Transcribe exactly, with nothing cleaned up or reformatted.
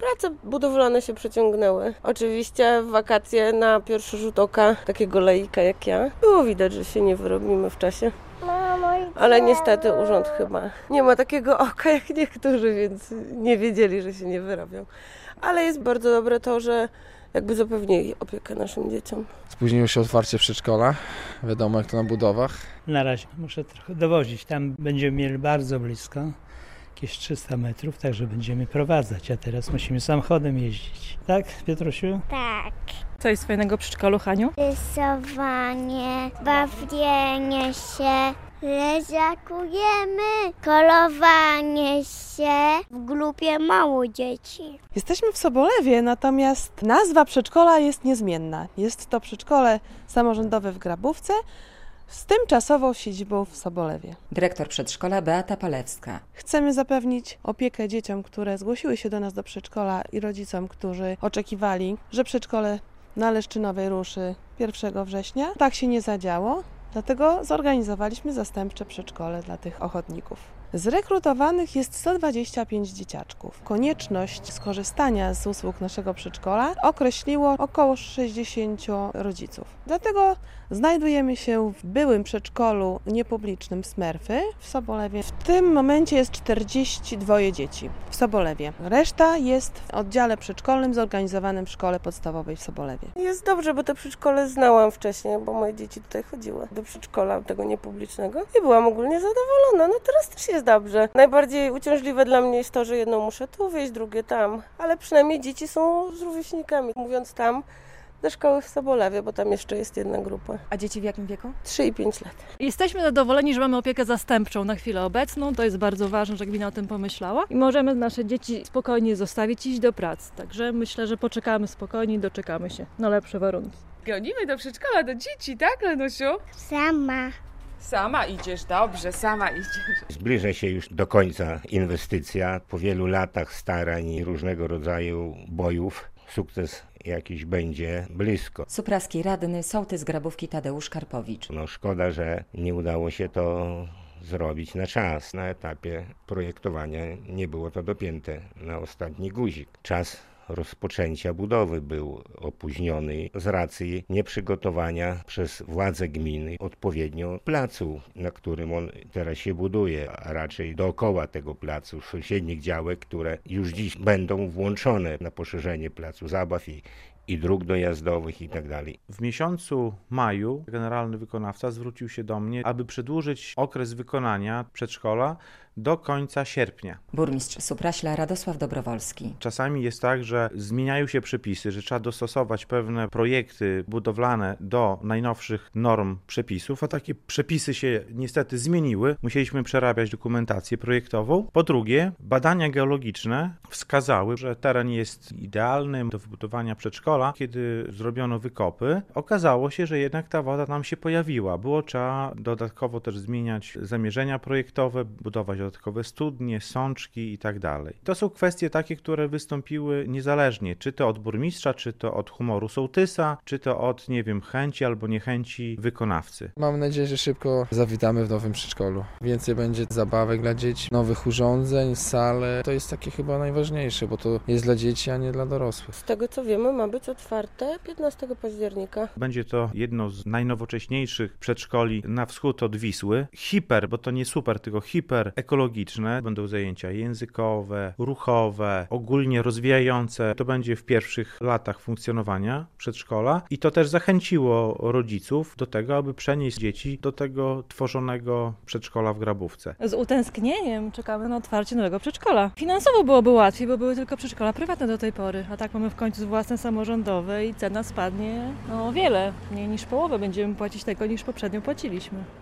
Prace budowlane się przeciągnęły. Oczywiście w wakacje na pierwszy rzut oka takiego laika jak ja było widać, że się nie wyrobimy w czasie. Ale niestety urząd chyba nie ma takiego oka jak niektórzy, więc nie wiedzieli, że się nie wyrobią. Ale jest bardzo dobre to, że jakby zapewnili opiekę naszym dzieciom. Spóźniło się otwarcie przedszkola, wiadomo jak to na budowach. Na razie muszę trochę dowozić, tam będziemy mieli bardzo blisko, jakieś trzysta metrów, także będziemy prowadzać, a teraz musimy samochodem jeździć. Tak, Piotrusiu? Tak. Co jest fajnego w przedszkolu, Haniu? Rysowanie, bawienie się, leżakujemy, kolowanie się w grupie mało dzieci. Jesteśmy w Sobolewie, natomiast nazwa przedszkola jest niezmienna. Jest to przedszkole samorządowe w Grabówce z tymczasową siedzibą w Sobolewie. Dyrektor przedszkola Beata Palewska. Chcemy zapewnić opiekę dzieciom, które zgłosiły się do nas do przedszkola i rodzicom, którzy oczekiwali, że przedszkole na Leszczynowej ruszy pierwszego września. Tak się nie zadziało, dlatego zorganizowaliśmy zastępcze przedszkole dla tych ochotników. Zrekrutowanych jest sto dwadzieścia pięć dzieciaczków. Konieczność skorzystania z usług naszego przedszkola określiło około sześćdziesięciu rodziców. Dlatego znajdujemy się w byłym przedszkolu niepublicznym Smerfy w Sobolewie. W tym momencie jest czterdzieści dwa dzieci w Sobolewie. Reszta jest w oddziale przedszkolnym zorganizowanym w szkole podstawowej w Sobolewie. Jest dobrze, bo to przedszkole znałam wcześniej, bo moje dzieci tutaj chodziły do przedszkola tego niepublicznego i byłam ogólnie zadowolona. No teraz też jest dobrze. Najbardziej uciążliwe dla mnie jest to, że jedno muszę tu wyjść, drugie tam, ale przynajmniej dzieci są z rówieśnikami. Mówiąc tam, do szkoły w Sobolewie, bo tam jeszcze jest jedna grupa. A dzieci w jakim wieku? trzy i pięć lat. Jesteśmy zadowoleni, że mamy opiekę zastępczą na chwilę obecną. To jest bardzo ważne, że gmina o tym pomyślała. I możemy nasze dzieci spokojnie zostawić i iść do pracy. Także myślę, że poczekamy spokojnie i doczekamy się na lepsze warunki. Gonimy do przedszkola, do dzieci, tak, Lenusiu? Sama. Sama idziesz, dobrze, sama idziesz. Zbliża się już do końca inwestycja. Po wielu latach starań i różnego rodzaju bojów sukces jakiś będzie blisko. Supraski radny, sołtys Grabówki Tadeusz Karpowicz. No szkoda, że nie udało się to zrobić na czas. Na etapie projektowania nie było to dopięte na ostatni guzik. Czas rozpoczęcia budowy był opóźniony z racji nieprzygotowania przez władze gminy odpowiednio placu, na którym on teraz się buduje, a raczej dookoła tego placu, sąsiednich działek, które już dziś będą włączone na poszerzenie placu zabaw i i dróg dojazdowych i tak dalej. W miesiącu maju generalny wykonawca zwrócił się do mnie, aby przedłużyć okres wykonania przedszkola do końca sierpnia. Burmistrz Supraśla Radosław Dobrowolski. Czasami jest tak, że zmieniają się przepisy, że trzeba dostosować pewne projekty budowlane do najnowszych norm przepisów, a takie przepisy się niestety zmieniły. Musieliśmy przerabiać dokumentację projektową. Po drugie, badania geologiczne wskazały, że teren jest idealny do wybudowania przedszkola. Kiedy zrobiono wykopy, okazało się, że jednak ta woda tam się pojawiła. Było trzeba dodatkowo też zmieniać zamierzenia projektowe, budować dodatkowe studnie, sączki i tak dalej. To są kwestie takie, które wystąpiły niezależnie, czy to od burmistrza, czy to od humoru sołtysa, czy to od, nie wiem, chęci albo niechęci wykonawcy. Mam nadzieję, że szybko zawitamy w nowym przedszkolu. Więcej będzie zabawek dla dzieci, nowych urządzeń, sale. To jest takie chyba najważniejsze, bo to jest dla dzieci, a nie dla dorosłych. Z tego co wiemy, ma być otwarte piętnastego października. Będzie to jedno z najnowocześniejszych przedszkoli na wschód od Wisły. Hiper, bo to nie super, tylko hiper ekologiczne. Będą zajęcia językowe, ruchowe, ogólnie rozwijające. To będzie w pierwszych latach funkcjonowania przedszkola i to też zachęciło rodziców do tego, aby przenieść dzieci do tego tworzonego przedszkola w Grabówce. Z utęsknieniem czekamy na otwarcie nowego przedszkola. Finansowo byłoby łatwiej, bo były tylko przedszkola prywatne do tej pory, a tak mamy w końcu własne samorządowe i cena spadnie no, o wiele. Mniej niż połowę będziemy płacić tego, niż poprzednio płaciliśmy.